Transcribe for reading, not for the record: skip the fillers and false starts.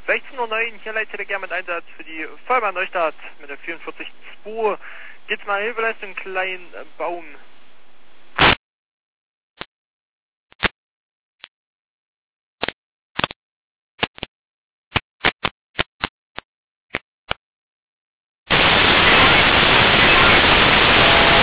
16:09 Uhr, hier Leiter der mit Einsatz für die Feuerwehr Neustadt mit der 44.2. Geht's mal Hilfeleistung, kleinen Baum